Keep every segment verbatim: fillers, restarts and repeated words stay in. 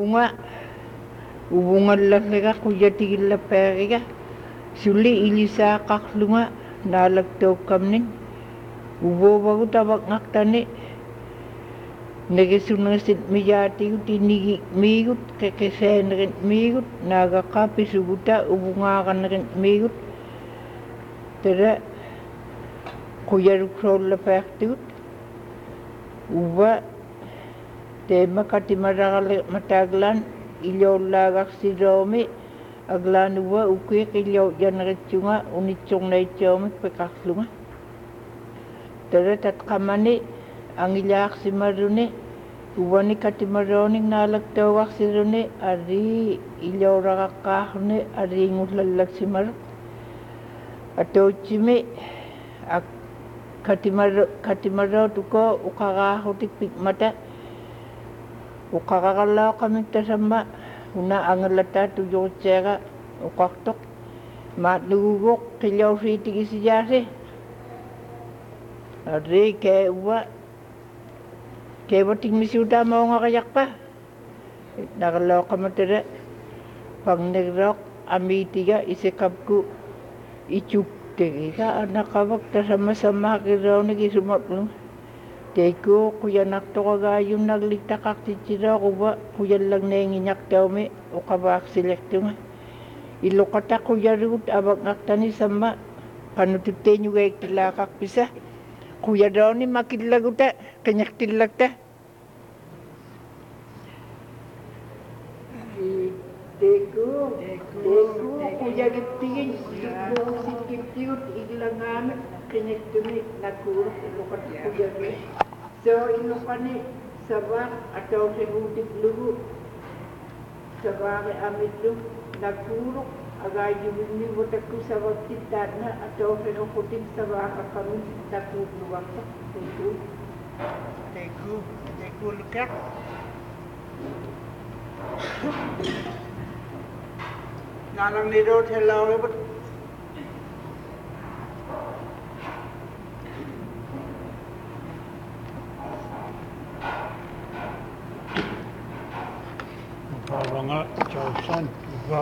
ubunga ubunga lasega kuyatigilla pegiga suli ilisa qaklunga nalaktokamnin ubobagu tabaqngaqtani negesunasit miyatigut inigi migut kekesenrin migut nagaqapisuguta ubungaqanrin migut tere kuyarukrolla peqtigut uba tema katimaragale mataglan ilyollagaksiromi aglan uba ukiq ilyo janritsunga unitsungnaitsiomi pekaqlunga tere tatqamani angilaqsimaruni ubani katimaroning nalaktawaqsiruni ari ilyoraqaqqaaqni ari ngullallaksimar atochimi ak katimaro katimaro tuko uqaqaaqutik pikmata uqaqaqallao qamiktasamma una angalata tujuqutseeqa uqaqtoq maatluguguq qilawsiitigisiyaasi arri ke uwa kewating misiuta maungaqayaqpa naqallao qamatara pangnegraq amitiga isikapku icuktegiga anaqavakta sama-sama kiraunik isumaplu teku kuyanaqtoqagaayun nagliktaqaqtitsira quba kuyallagneenginaktawmi uqavaaqsilektunga iluqata kuyarigut abaqngaqtani sama qanututteeñugeiktilaaqaqpisa kuyarauni makillaguta qiñaqtillakta teku teku kuyagittigin sikkittiyut iglangaamek qiñaktumi nakuuruq iluqata kuyagi so iluqani sabaq atawseguutiklugu sabaaqi amitlu nakuuruq agaayuminni wotakku sabaqtittaatna atawseguqutik sabaaqaqamin nakuutluwaqta teku teku teku lukaq nanang nido thelawe but banga jausan ba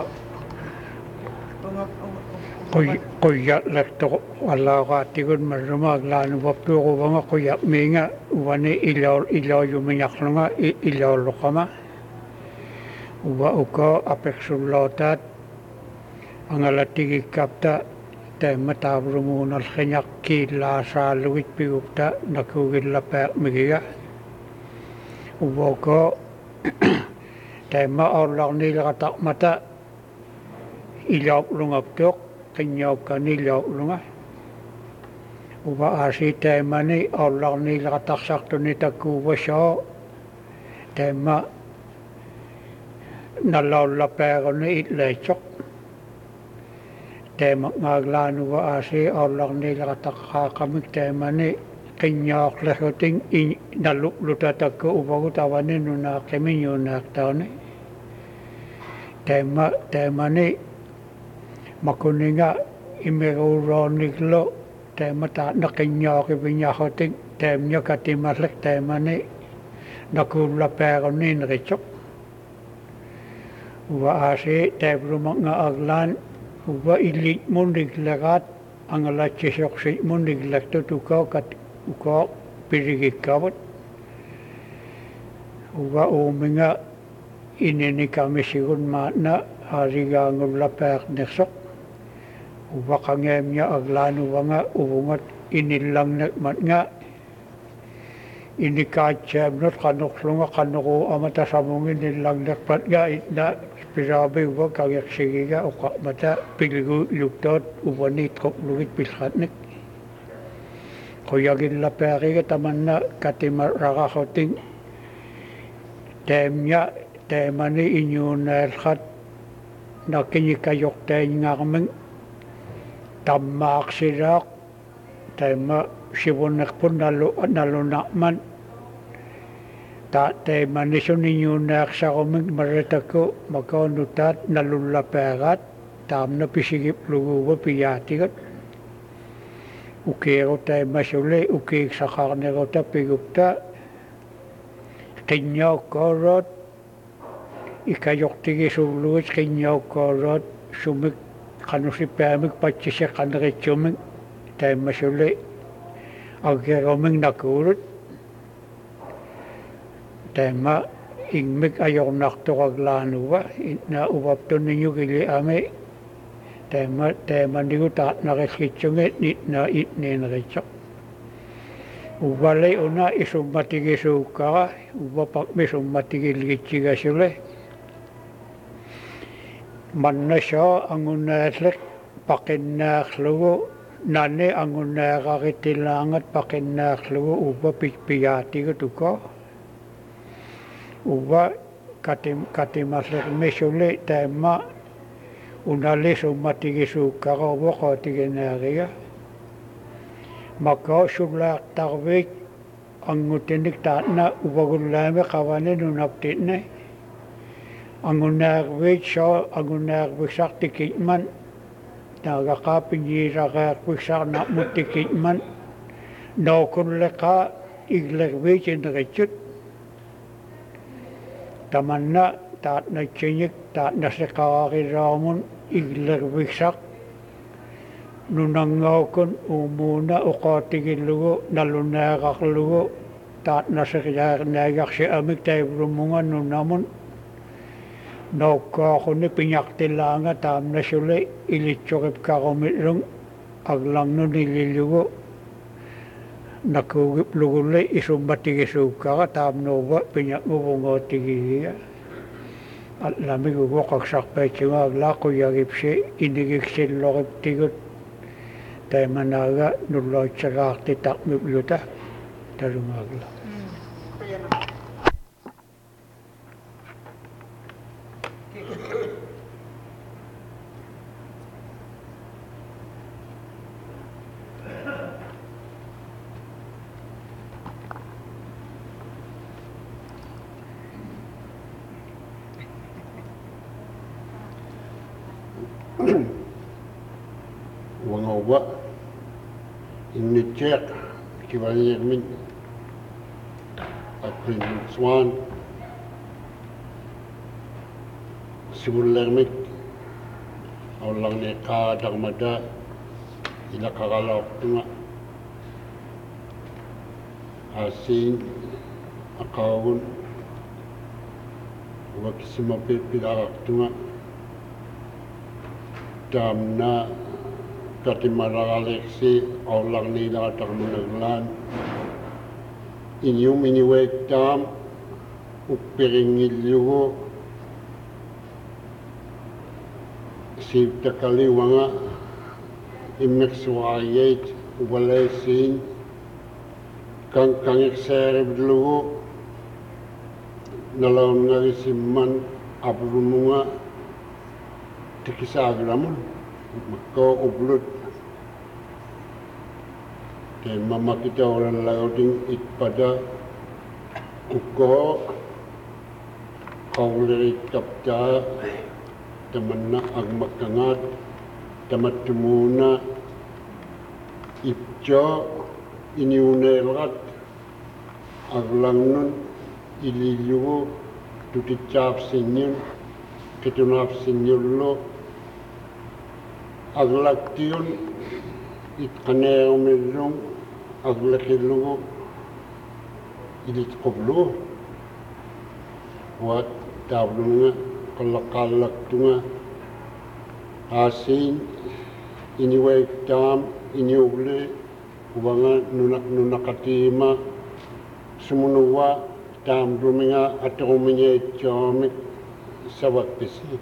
koy koya lekto wala ga tigun maruma glan waptu go banga koya menga wane ilaw ilaw yuminyaklanga ilaw lokama uba uko apexulotat angalatigi kapta te matabrumunal khenyak ki la sa luit piupta nakugilla pa migiga uba ko te ma orlang ni lata mata ilaw lungaptok kenyaw kanilaw lunga uba asi te mani orlang ni lata sakto ni takuba syo te ma nalaw la pero ni itlechok te maglanu wa asi orlang ni lata kamik te mani kenyak lehoting in naluk lutatak ubagu tawani nuna keminyo naktawni tema tema ni makuninga imeruroniklo tema ta nakenyak ibinyahoting temnya katimaslek tema ni nakula pero ni nrichok wa asi tebrumak nga aglan uba ilik mundik lagat angala chisok si mundik lakto tukaw kat uko pirigikawat uba uminga inini kami sigun matna hariga ngula pek nesok uba kangemnya aglan uba nga ubungat inilang nekmat nga ini kacem not kanuklunga kanuku amata samungin nilang nekmat nga itna pirabe uba kagyak sigiga uka mata piligu luktot uba nitkop lugit pilhatnik kuyagin la periga tamanna katimar rakahoting temnya temani inyunelhat nakini kayok ten ngarmeng tammak sirak tema sibunek pun nalu nalu nakman ta temani suninyunek sa komeng maretako makanutat nalu la perat tamna pisigip lugu piyatigat ukero tay masule ukik sakar negota pigupta kinyo korot ikajortigisuuluit qinniaukkoorluat sumik qanusipaamik pattiseqqaneritsuumik taimmasuli aggerumik nakuulut taimma ingmik ajornartoraglaanuva inna uvaptunniñugili ami taimma taimanigu taatnarilgitsungi nitna itniineritsoq uvali una isummatigisuukkara uvapaqmisummatigilgitsigasuli mannasoo angunnaalleq paqinnaarlugu nani angunnaaqaritillaangat paqinnaarlugu uva pikpiyaatigut uko uva katim katimallermisuli taimma unali summatigisuukkara uvoqootiginaaria makao sulaaqtarvik angutinik taatna uvagullaami qavani nunaptitni angunnaarvik soo angunnaarviksartikitman naagaqaapinjiisaqaarviksarnarmuttikitman nookulleqaa iglerviitinritsut tamanna taatnatsigik taatnaseqararilaarmun iglerviksaq nunangaukun uumuuna uqootigillugu nalunaaqarlugu taatnaseriaarnaagarsi amik taivlumunga nunamun noukkoaquni piñartillaanga taamnasuli ilitsoripkarumillung aglarnun ilillugu nakuugiplugulli isummatigisuukkara taamnuuva piñaqnguvungootigigia allamiguvoqaksarpaitsunga aglaaquyagipsi inigiksilloqiptigut taimanaaga nulloitsagaartitaqmipluta talungaagla wangawa innicheq kivaliermin aprin swan simullermik awlangne qaadaqmada ilaqaqalaortunga asiin aqaagun uvakisimapipilaqartunga taamna katimaraqaleqsi awlarniilaqataqmunaglaan inium iniueektaam uppiringillugu siiptakaliuanga immersuariait uvalaisiin kankangerseerivlugu nalaunngarisimman aplumunga tikisaagramun makko ublut te mama kita orang lauting it pada ukko kauleri kapta temanna agmakangat tamatumuna ipjo ini unerat aglangnun ililugu tuticap sinyun ketunap sinyullo aglaktiun itqaneerumillung aglakillugu ilitqublu wa taavlunga qallaqaallaktunga aasiin iniweiktaam iniugle uvanga nunaqatiima sumunuwa taamruminga atorumingeitsoomik savakkisi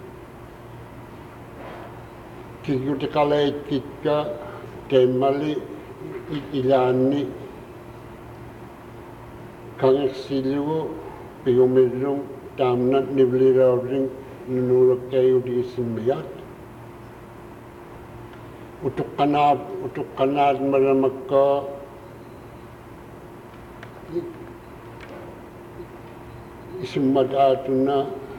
kigutikaleikikka temmali ilaanni kangersilugu pigumillung taamna nivliraudring nunuulakkayutigisimmigaat utuqqanaat utuqqanaat malamakka isimmataatuna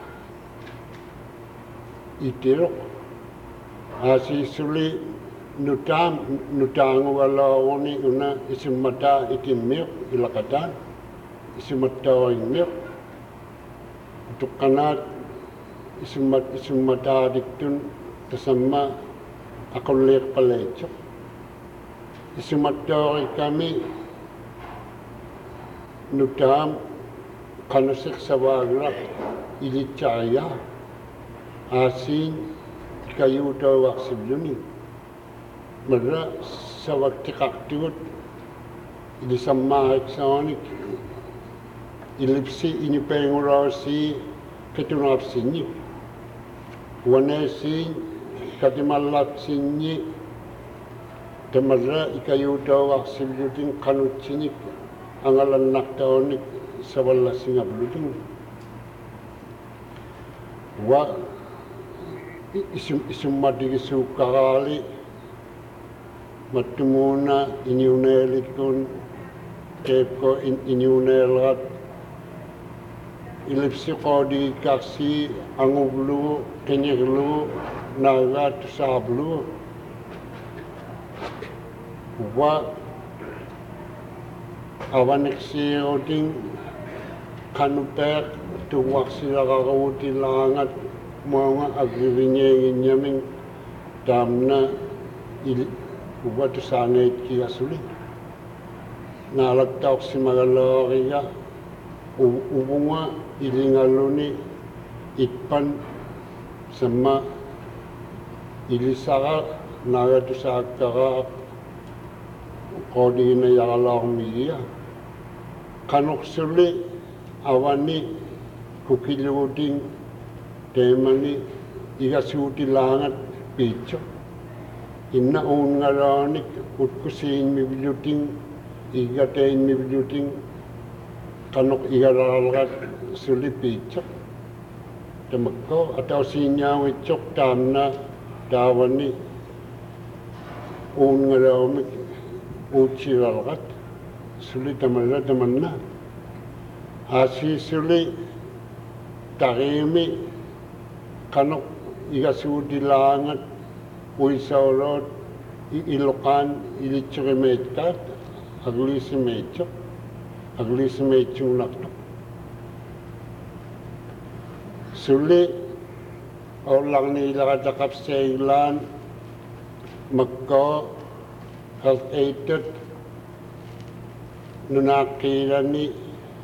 itiruq asisuli nutam nutaangualaoruni una isimmata itimmiuq ilaqataan isimattaoingmiuq utuqqanaat isumat isumatadiktun kasama akolek palecho isumatori kami nutam kanasik sawagrak ilicaya asin kayu dawak sebelumnya mereka sawak tikaktut ini sama eksonik ilipsi ini pengurasi ketunap sini wanesi katimalak sini temara ikayu dawak sebelumnya kanut sini angalan naktaonik sawala singa beluding wa isum isum madi sukali matumuna iniunelikun tepko iniunelat ilipsi kodi kaksi angublu kenyeglu nagat sablu wa awanek si oding kanupek tuwak sila kakauti langat mga agrivinye nyaming damna il ubat sangit kia sulit nalagtak si magaloriga ubunga ilingaluni itpan sama ilisaka nagatu sakara kodi na yakalak miya kanok suli awani kukiluding temani igasuti langat picho inna un ngaranik utkusin mibiluting igatain mibiluting kanok igaralagat suli picho temako atau sinyaw ichok tamna dawani un ngaranik uchiralagat suli tamala tamanna asi suli tarimi kanok igasuti langat uisaurot ilokan ilichurimetkat aglisimetchok aglisimetchung naktok suli orang ni lakajakap seilan magko health aided nunakirani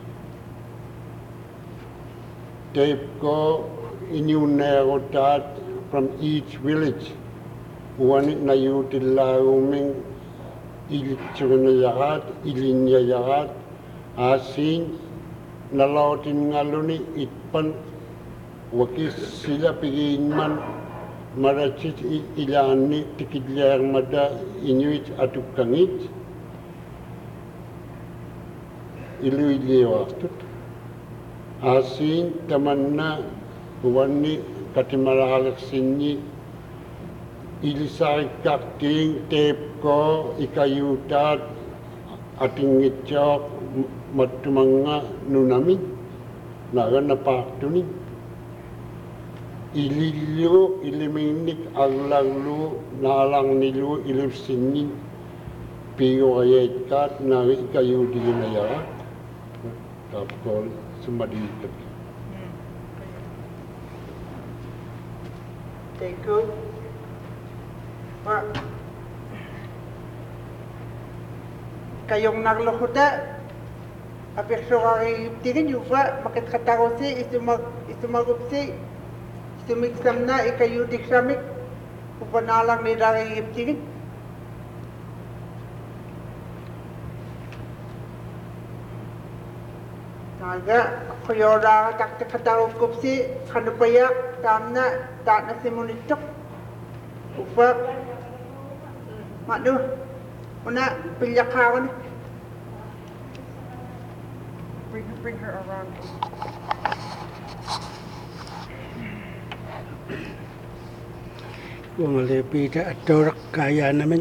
Tepko inyunerotat from each village. Wanit na yutilawuming ilitsurinayarat, ilinyayarat, asin nalautin ngaluni itpan wakis sila pigin man marachit ilani tikidler mada inuit atukangit ilu ilewastut. Asin tamanna wani katimaralak sinyi ilisay kakting tepko ikayutat ating itchok matumanga nunamin naga napaktunin ililyo iliminik aglaglu nalang nilu ilipsinin piyo ayetkat naga ikayutin ayarat tapkol sumadikit. Thank you. Pak, kayong naglokoda, apekso kay tingin juga makit katarosi isumag isumagupsi isumixam na ikayudik samik upanalang ni dari tingin. Naga kuyora takte kataro kupsi kanupaya tamna tak nasi munitok upa madu una pilyakawan. Bring bring her around. Wamalepi ta atorak kaya namin.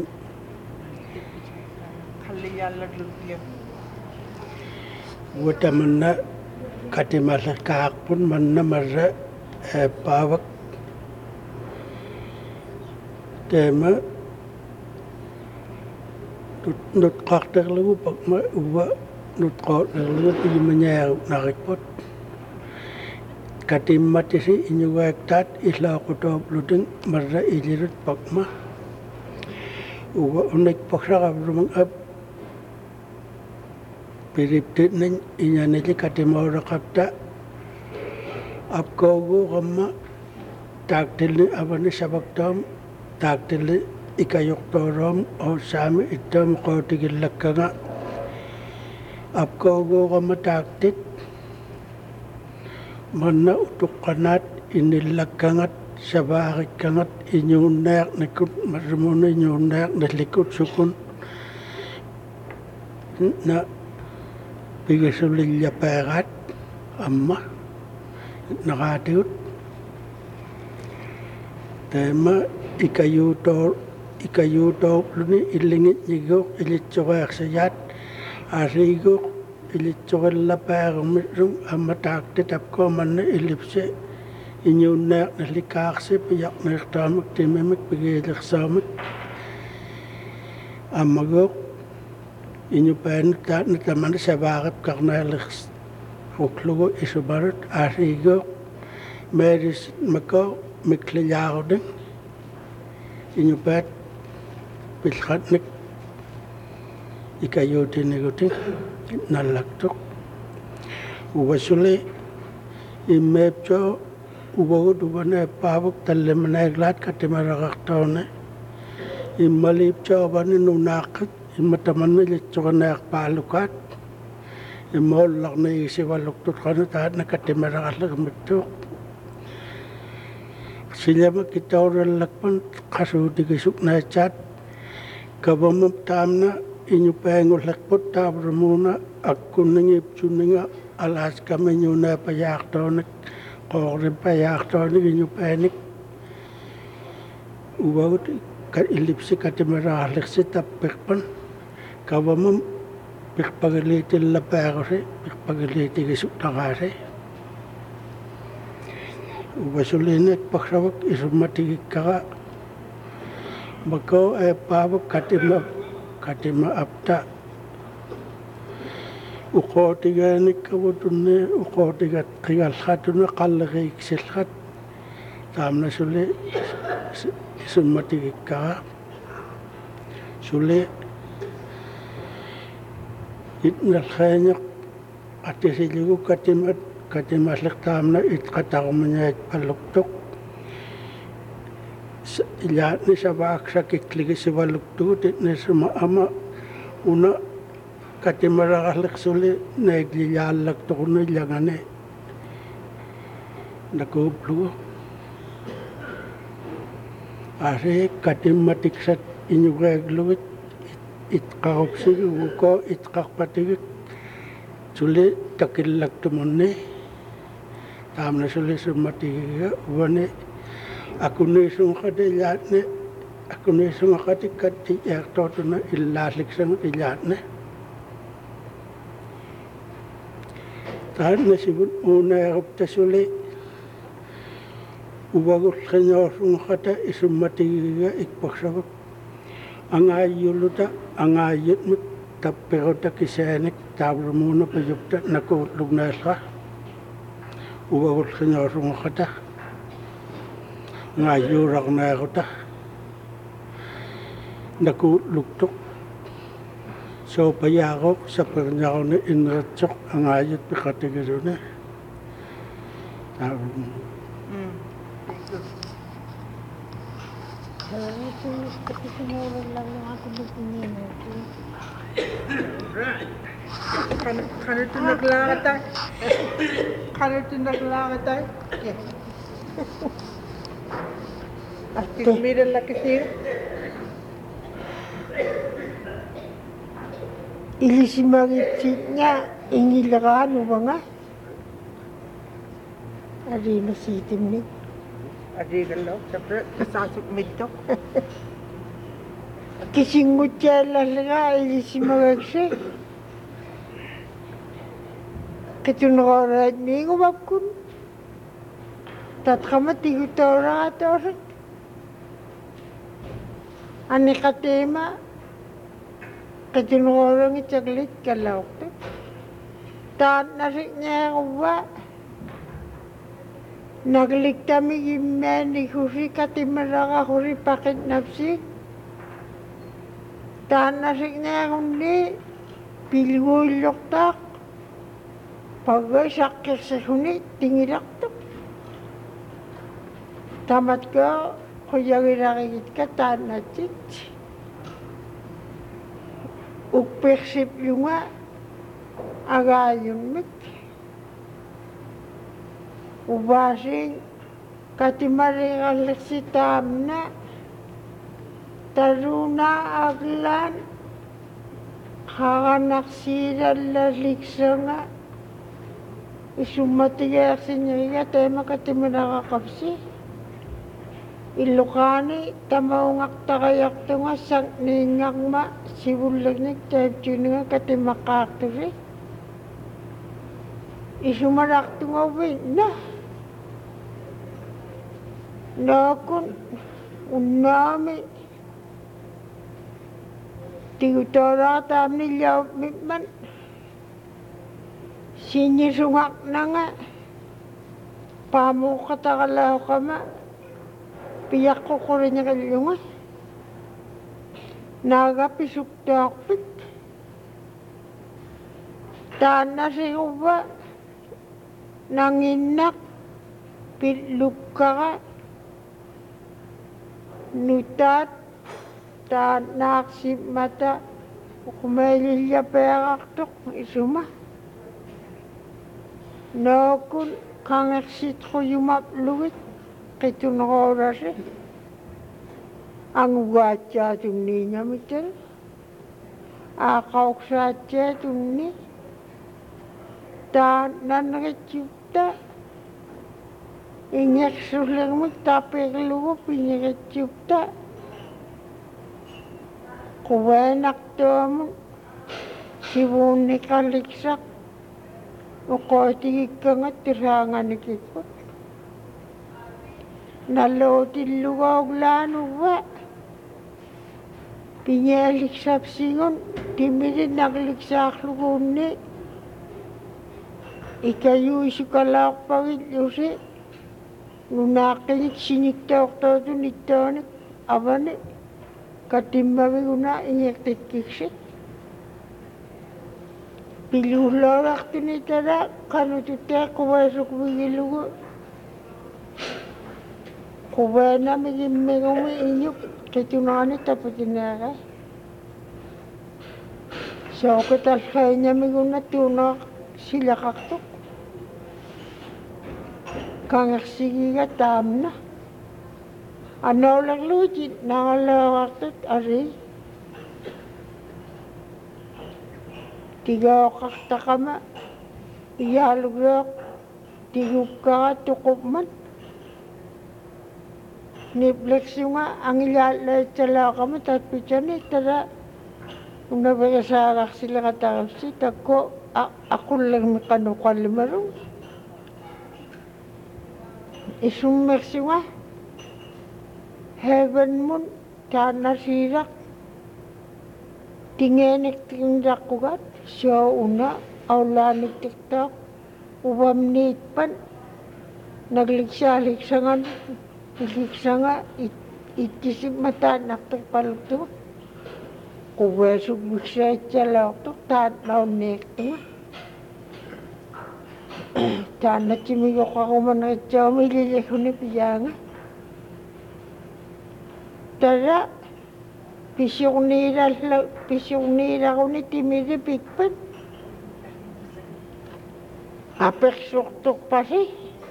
Kaliya laglutia. Wata mana kati masa kahak pun mana masa eh, pawak tema nut kak terlalu pak ma uwa nut kak terlalu pergi menyel narik pot katimmatisi inyuwaaktaat illaaqutooplutun marra ilirut pakma uwa unik paksaqavrumang ab piriptitnin inyanili katimawraqapta apkoogu qamma taaktilni avani sabaktoom taaktilni ikayuqtooroom osaami ittoom qootigillakkanga apkoogu qamma taaktit manna utuqqanaat inillakkangat sabaaqikkangat inyuunneeqnikut marrumuna inyuunneeqnillikut sukun na pigisulilliapeeqaat amma naqaatigut teema ikayuutoor ikayuutooqluni illingitñiguuq ilitsuqeeqsiyaat aasiiguuq ilitsuqillapeeqummirum amma taaktit apkoomanna illipsi inyuunneeqnillikaaaqsi piyaqniirtaamik timimik pigiiliqsaamik ammaguuq inyupaanut taatna tamana sabaaqip qarneeliqs fuklugu isumarut aasiiguuq meeris makoo miklilaarunin inyupaat pilqatnik ikayuutinigutin nallaktuq uvasuli immeepchoo uvagut uvaneeppaavuk tallimaneeglaat katimaraqartoone immaliipchoovani nunaaqqit imatamanna ilitsuqaneerpaalukaat immoollarniigisivalluktut qanu taatna katimaraqalleqmittuuq siljama kitaurallakpan qasuutigisuk naatsaat kavamam taamna inyupaangulleqput taavrumuuna akkunningiipsunninga alaaskaminyuuneepayaartoonik qoorrimpayaartoonik inyupaanik uvagut illipsi katimaraqalliqsi tappirpan kavamam piqpagiliitillapeerusi piqpagiliitigisuk taqaasi uvasuliinik paksavak isummatigikkaqa makoo eeppaavak katima katima apta uqootigaanikkavutunni uqootigat qigalqatuna qalliqiiksilqat taamna suli isummatigikkaqa suli itnalqeeñaq atisiligu katimat katimalliq taamna itqataqumuñaat palluktuq ilaatni sabaaqsakikligisivaluktugut itnisuma ama una katimaraqalliqsuli neeglillaallaktuqunu illangani nakuuplugu aasi katimatiksat iñuqeeglugit itqaqupsigugukoo itqaqpatigik suli takillaktumunni taamna suli summatigiga uvani akuniisunqati ilaatni akuniisunqati katti eertootuna illaalliksangut ilaatni taatna sivut uuneequpta suli uvagulqiñoorsunqata isummatigiga ikpaksavuk angaayyuluta angaayyutmik tappiruta kiseenik taavrumuuna payupta nakuutlugneelqa uvagulqiñoorsunqata ngaayyuuraqneequta nakuutluktuq soopayaaquq sapirñaquni inritsuq angaayyut piqatigiruni taavrumuuna Kanito naglakad tayo? Kanito naglakad tayo? Tigmiran lang kasi. Ilisimangitsit nga, ingilakaan mo ba nga? Ari masitim ni. Adi galaw, siyempre, kasasok mito. Kisingut siya lang nga, ilisimangitsit. Katunakarat ni ngumap kun. Tatkamat igutora atorit. Ani katema. Katunakarat ng chaglit kalawak. Taan na rin niya kuwa. Nagliktami gimmeni huri katimaraga huri pakit napsik. Tanasik na kundi pilgulok tak. Pagay sakit sa huni tingilak tak. Tamat ko kuyagirakikit ka tanatsit. Ukpersip yung nga agayon mit. Ubasing katimarikalik si tamna. Taruna aglan kakanaksiran laliksa nga. Isumatigayak sinya tayo makatimarakakapsi. Ilokani tamaungak takayak to nga sang ningak ma sibulagnik tayo nga katimakaktori. Isumarak to nga win na. Nakon unami tigutara tam nilyaw mitman sinisungak na nga pamo katakalaw ka ma piyak ko ko rin yung kalyungan nagapisok takpit tana siya ba nanginak pitluk ka ka nutat ta naksip mata kumaililya peraktok isuma nakun kangaksit ko yumapluwit kito nakorasi ang watya tunni niya mitel akaw satya tunni ta nanakitsipta ingek sulang magtapik luwa pinakitsipta kuwenak to sibuni kaliksak ukotigig ka nga tirangan ni kikot nalotin lugaw lano ba pinyaliksap singon timirin nakliksak lugaw ni ikayu isu kalak pagit yusi nunakinik siniktok to to nitonik abani katimbawi una ingektit kiksit. Pilulorak tinitara kanutute kuwasuk bigilugu. Kuwena migimigumi inyuk kitunani taputinara. So katalkanya miguna tunak sila kaktuk. Kangaksigiga tamna. Ano lang lujit, nangalawaktot, ari. Tiga kakta kama, iyalugak, tigup ka, tukup man. Niplex yung nga, ang ilalay tala kama, tatpichan eh, tara. Kung nabagasarak sila katapsi, tako, ako lang makanukan limarong. Isumex yung nga, heaven moon, tana sirak. Tingenik tindak kugat, siya una, aulanik tiktok, ubam nitpan, nagliksa-liksangan, liksa it, itisip mata naktakpaluto. Kuwesog buksa itsalak to, tanaw nekto nga. Tana chimigo kakuman na ito, mililik ko ni piyanga. Tara, pisyong nira, pisyong nira ko ni timiri pikpan. Apek suktok pa si.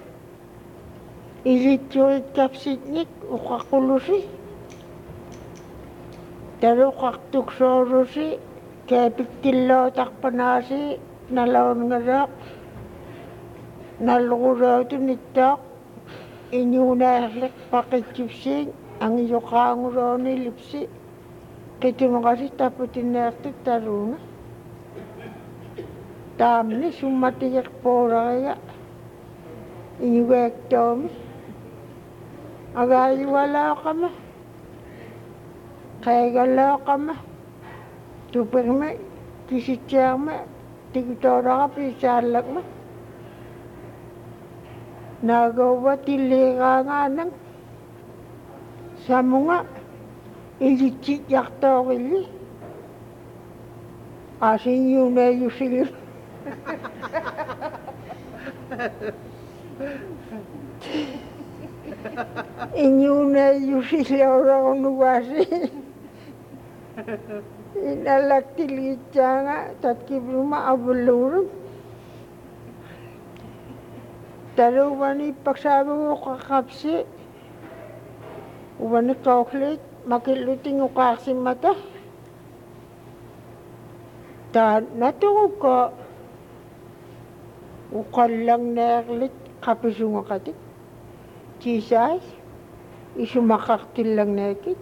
Ilitsurit kapsitnik, ukakulusi. Taro kaktuk sorosi, kaya piktilo takpanasi, nalaon nga rak. Nalukuraw ito nitok, inyunaslik pakitsipsing, ang iyo kanguraw ni lipsi. Kaya mo kasi taputin na ito taruna. Tamni sumatiyak pora kaya. Inyuwek tomi. Agayi wala ka ma. Kaya galaw ka ma. Tupag ma, kisitya ma, tigtora ka pisalak ma. nagawa tiliranganang sa mga ilitsit yaktorili. Asin yun na yung sila. Inyo na yung sila orang nuwasi. Inalak tilitsa nga, tatkibuma abulurong. Taro wani pagsabi ko kakapsi. Wani kauklit, makiluting ko kasi mata. Ta natungog ko. Ukal lang nerlit kapisunga katik. Chisay, isumakaktil lang nekit.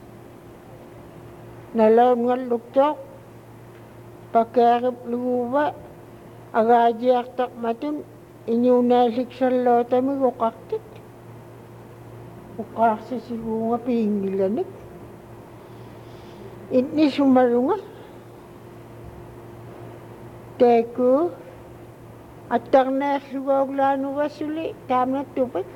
Nalaw nga luktok, pakerip luwa, agaji aktak matin, inyo nasik sa lota mi ukaktik. Ukaksa siguro nga pingilanik. Ini sumarunga. Teku, at tarna suwag lano wasuli, tamna tupik.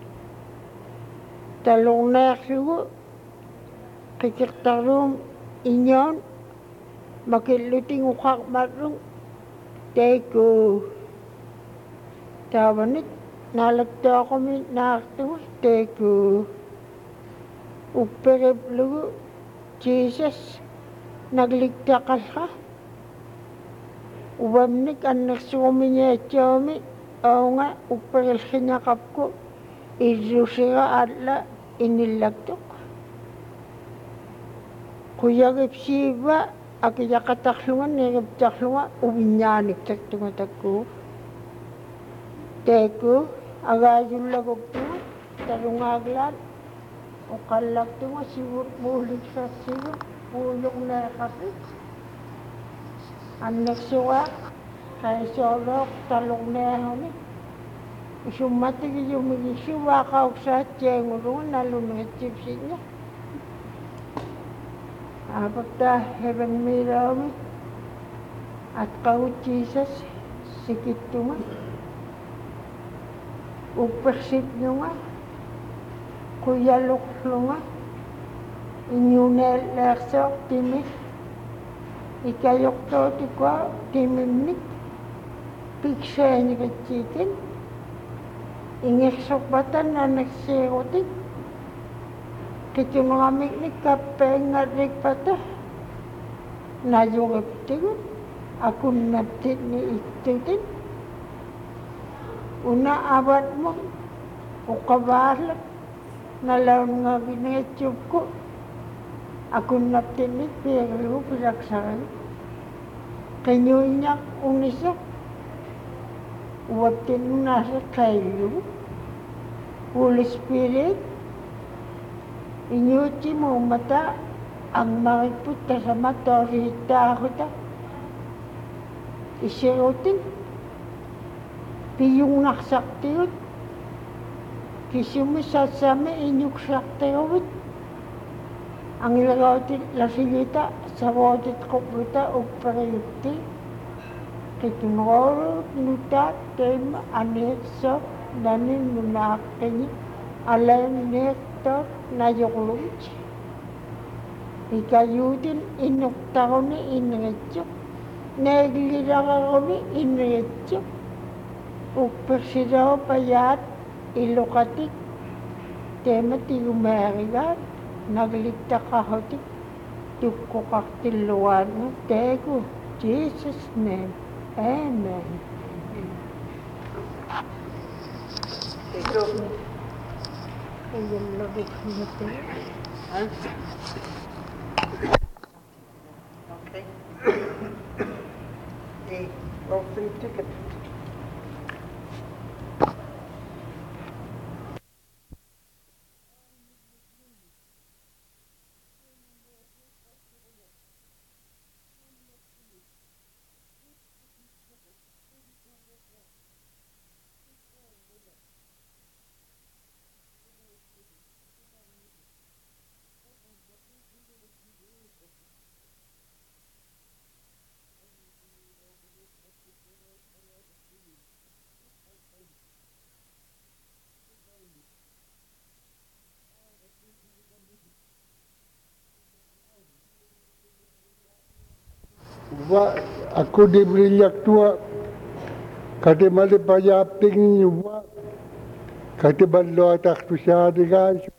Talong na suwo, kikirtarong inyon, makiluting ukak marung, teku. Tawanit, nalagta kami nakto, teku. Uperip lugo, Jesus, nagligtakal ka. Uwamnik ang nagsumi niya chomi, o nga, uperil kinakap ko, izusira atla, inilagtok. Kuya gipsiba, akiya kataklungan, niriptaklungan, ubinyanik taktungatag ko. Teku, agayong lagog to, tarungaglan, ukalak to nga, siwur mulik sa siwur, pulong na kapit. Ang nagsuwa, kaya solok, talong na honi. Isumati yung magisuwa ka sa tiyeng urungan, nalunod chipsin niya. Apagta, heaven me rami, at kau Jesus, sikit to nga. Upasip nyo nga, kuya luklo nga, inyo nalaksok, timik. Ikayok to ti kwa, timimnik, piksa niya ka chicken, ingeksok batan na nagsirotik, kityung mga miknik kapeng nga rik pata, nayungip tigot, ako natit ni itutin, una abad mo, ukabalak, nalaon nga binetsup ko, ako natinit, pero pinaksakan. Kanyo niya unisak. Uwatin mo nasa kayo. Holy Spirit, inyuti mo mata ang makiputa sa mata, rita ako ta. Isirotin. Piyong naksaktiot. Kisumisasami inyuk saktiot. Ang ilagawin lasilita sa wadit kuputa o parayuti. Kitunoro, nuta, tema, anekso, nanin munakini, alam nektar, nayokulunch. Ikayutin, inukta ko ni inretso. Nagliraka ko ni inretso. Upersida ko payat, ilokatik, tema tiyumarigat. Nagligta ka hotik, tuko kaktiluan mo, teko, Jesus' name, Amen. Teko. Ayan lagok natin. Huh? Okay. Hey, open ticket. Wa aku di brilyak tua kate mali payapting wa kate ballo atak tu siya di guys